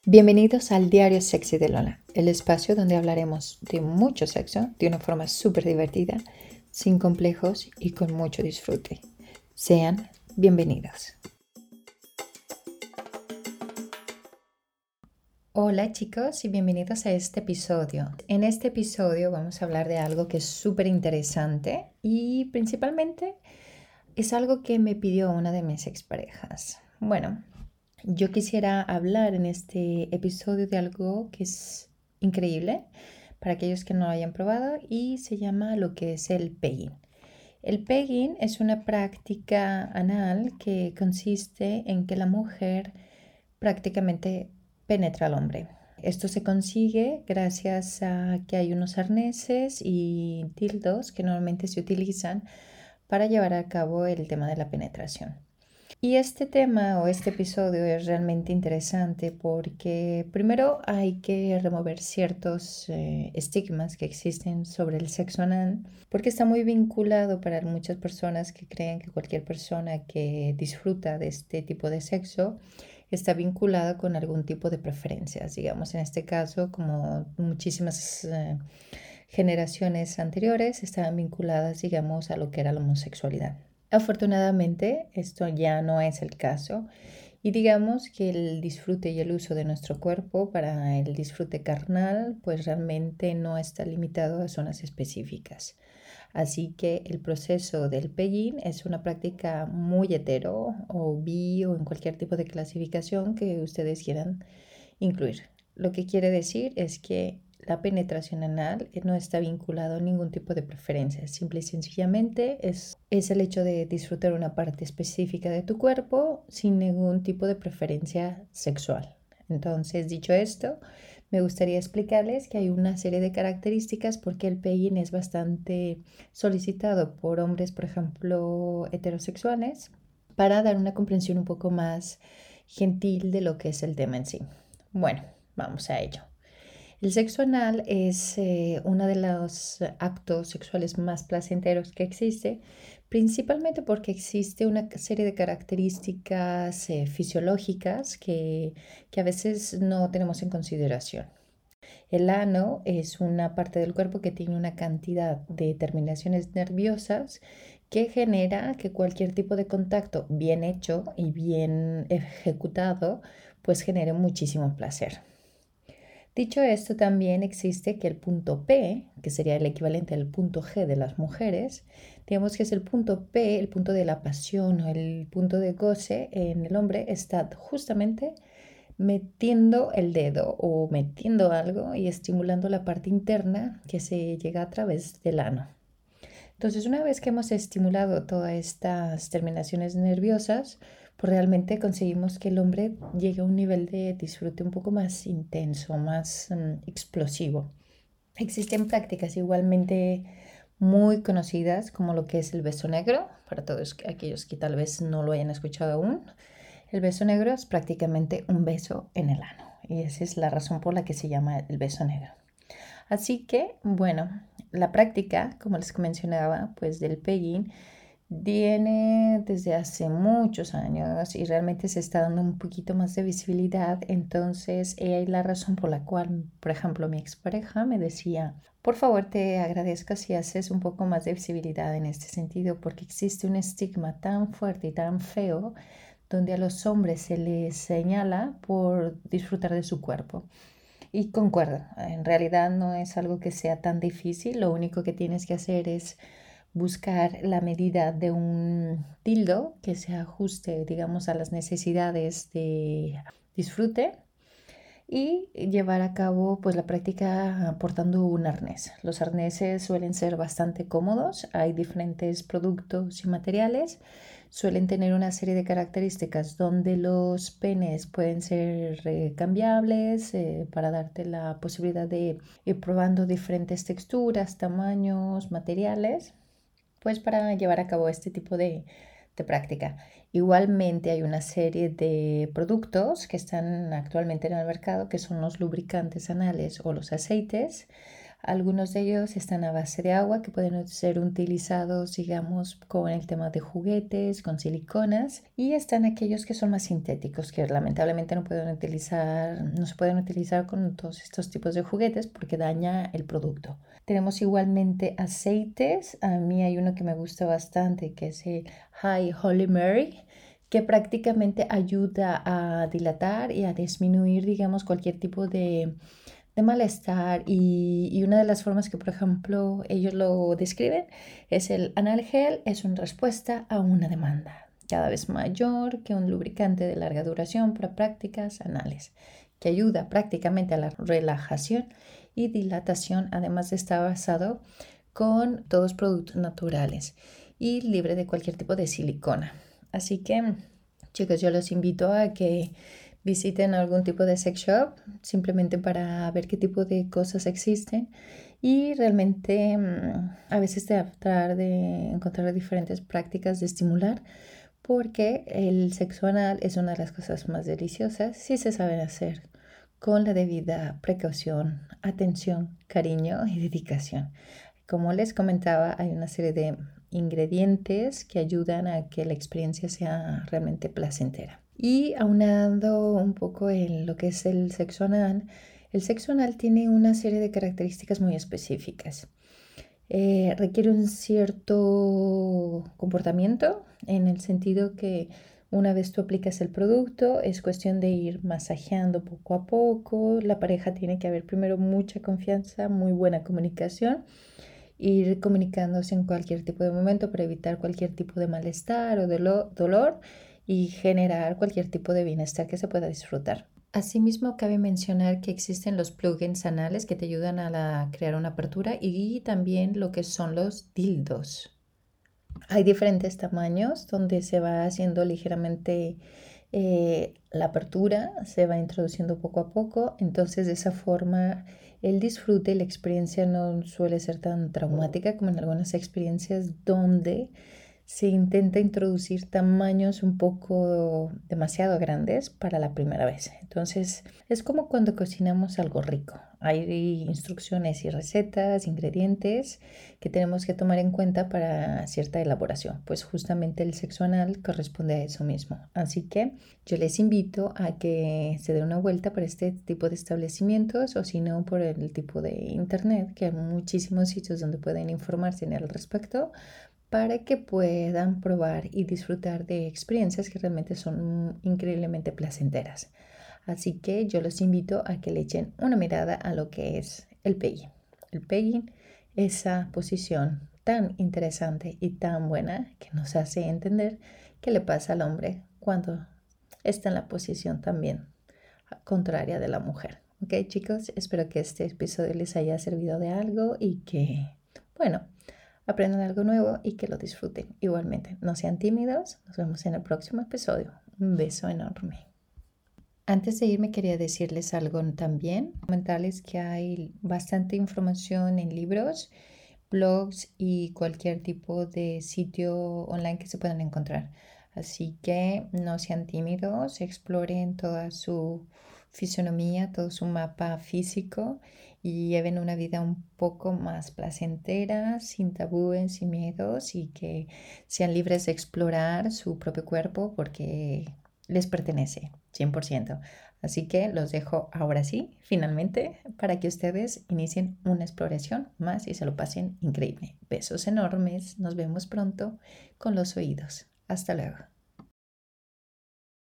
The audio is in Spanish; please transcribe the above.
Bienvenidos al Diario Sexy de Lola, el espacio donde hablaremos de mucho sexo de una forma súper divertida, sin complejos y con mucho disfrute. Sean bienvenidos. Hola chicos y bienvenidos a este episodio. En este episodio vamos a hablar de algo que es súper interesante y principalmente es algo que me pidió una de mis exparejas. Bueno, yo quisiera hablar en este episodio de algo que es increíble para aquellos que no lo hayan probado y se llama lo que es el pegging. El pegging es una práctica anal que consiste en que la mujer prácticamente penetra al hombre. Esto se consigue gracias a que hay unos arneses y dildos que normalmente se utilizan para llevar a cabo el tema de la penetración. Y este tema o este episodio es realmente interesante porque primero hay que remover ciertos estigmas que existen sobre el sexo anal, porque está muy vinculado para muchas personas que creen que cualquier persona que disfruta de este tipo de sexo está vinculada con algún tipo de preferencias, digamos, en este caso, como muchísimas generaciones anteriores estaban vinculadas, digamos, a lo que era la homosexualidad. Afortunadamente, esto ya no es el caso y digamos que el disfrute y el uso de nuestro cuerpo para el disfrute carnal, pues realmente no está limitado a zonas específicas. Así que el proceso del pegging es una práctica muy hetero o bi o en cualquier tipo de clasificación que ustedes quieran incluir. Lo que quiere decir es que la penetración anal no está vinculado a ningún tipo de preferencia. Simple y sencillamente es el hecho de disfrutar una parte específica de tu cuerpo sin ningún tipo de preferencia sexual. Entonces, dicho esto, me gustaría explicarles que hay una serie de características porque el pegging es bastante solicitado por hombres, por ejemplo, heterosexuales, para dar una comprensión un poco más gentil de lo que es el tema en sí. Bueno, vamos a ello. El sexo anal es uno de los actos sexuales más placenteros que existe, principalmente porque existe una serie de características fisiológicas que a veces no tenemos en consideración. El ano es una parte del cuerpo que tiene una cantidad de terminaciones nerviosas que genera que cualquier tipo de contacto bien hecho y bien ejecutado pues genere muchísimo placer. Dicho esto, también existe que el punto P, que sería el equivalente al punto G de las mujeres, digamos que es el punto P, el punto de la pasión o el punto de goce en el hombre, está justamente metiendo el dedo o metiendo algo y estimulando la parte interna que se llega a través del ano. Entonces, una vez que hemos estimulado todas estas terminaciones nerviosas, pues realmente conseguimos que el hombre llegue a un nivel de disfrute un poco más intenso, más explosivo. Existen prácticas igualmente muy conocidas como lo que es el beso negro, para todos aquellos que tal vez no lo hayan escuchado aún. El beso negro es prácticamente un beso en el ano y esa es la razón por la que se llama el beso negro. Así que, bueno, la práctica, como les mencionaba, pues del pegging viene desde hace muchos años y realmente se está dando un poquito más de visibilidad. Entonces, ella es la razón por la cual, por ejemplo, mi expareja me decía, por favor, te agradezco si haces un poco más de visibilidad en este sentido, porque existe un estigma tan fuerte y tan feo donde a los hombres se les señala por disfrutar de su cuerpo. Y concuerdo, en realidad no es algo que sea tan difícil, lo único que tienes que hacer es buscar la medida de un tildo que se ajuste, digamos, a las necesidades de disfrute y llevar a cabo pues la práctica portando un arnés. Los arneses suelen ser bastante cómodos, hay diferentes productos y materiales, suelen tener una serie de características donde los penes pueden ser cambiables para darte la posibilidad de ir probando diferentes texturas, tamaños, materiales, pues para llevar a cabo este tipo de práctica. Igualmente hay una serie de productos que están actualmente en el mercado que son los lubricantes anales o los aceites. Algunos de ellos están a base de agua que pueden ser utilizados, digamos, con el tema de juguetes, con siliconas. Y están aquellos que son más sintéticos, que lamentablemente no se pueden utilizar con todos estos tipos de juguetes porque daña el producto. Tenemos igualmente aceites. A mí hay uno que me gusta bastante, que es el High Holy Mary, que prácticamente ayuda a dilatar y a disminuir, digamos, cualquier tipo de malestar. Y una de las formas que, por ejemplo, ellos lo describen es el anal gel es una respuesta a una demanda cada vez mayor que un lubricante de larga duración para prácticas anales, que ayuda prácticamente a la relajación y dilatación, además de estar basado con todos productos naturales y libre de cualquier tipo de silicona. Así que, chicos, yo los invito a que visiten algún tipo de sex shop simplemente para ver qué tipo de cosas existen y realmente a veces tratar de encontrar diferentes prácticas de estimular, porque el sexo anal es una de las cosas más deliciosas si se saben hacer con la debida precaución, atención, cariño y dedicación. Como les comentaba, hay una serie de ingredientes que ayudan a que la experiencia sea realmente placentera. Y aunando un poco en lo que es el sexo anal tiene una serie de características muy específicas. Requiere un cierto comportamiento en el sentido que una vez tú aplicas el producto, es cuestión de ir masajeando poco a poco. La pareja tiene que haber primero mucha confianza, muy buena comunicación, ir comunicándose en cualquier tipo de momento para evitar cualquier tipo de malestar o dolor y generar cualquier tipo de bienestar que se pueda disfrutar. Asimismo, cabe mencionar que existen los plugins anales que te ayudan a crear una apertura y también lo que son los dildos. Hay diferentes tamaños donde se va haciendo ligeramente la apertura, se va introduciendo poco a poco, entonces de esa forma el disfrute y la experiencia no suele ser tan traumática como en algunas experiencias donde se intenta introducir tamaños un poco demasiado grandes para la primera vez. Entonces es como cuando cocinamos algo rico. Hay instrucciones y recetas, ingredientes que tenemos que tomar en cuenta para cierta elaboración. Pues justamente el sexo anal corresponde a eso mismo. Así que yo les invito a que se den una vuelta por este tipo de establecimientos, o si no por el tipo de internet, que hay muchísimos sitios donde pueden informarse al respecto, para que puedan probar y disfrutar de experiencias que realmente son increíblemente placenteras. Así que yo los invito a que le echen una mirada a lo que es el pegging. El pegging, esa posición tan interesante y tan buena que nos hace entender qué le pasa al hombre cuando está en la posición también contraria de la mujer. Ok, chicos, espero que este episodio les haya servido de algo y que, bueno, aprendan algo nuevo y que lo disfruten. Igualmente, no sean tímidos. Nos vemos en el próximo episodio. Un beso enorme. Antes de irme quería decirles algo también, comentarles que hay bastante información en libros, blogs y cualquier tipo de sitio online que se puedan encontrar. Así que no sean tímidos, exploren toda su fisonomía, todo su mapa físico y lleven una vida un poco más placentera, sin tabúes, sin miedos, y que sean libres de explorar su propio cuerpo porque les pertenece 100%. Así que los dejo ahora sí, finalmente, para que ustedes inicien una exploración más y se lo pasen increíble. Besos enormes, nos vemos pronto con los oídos. Hasta luego.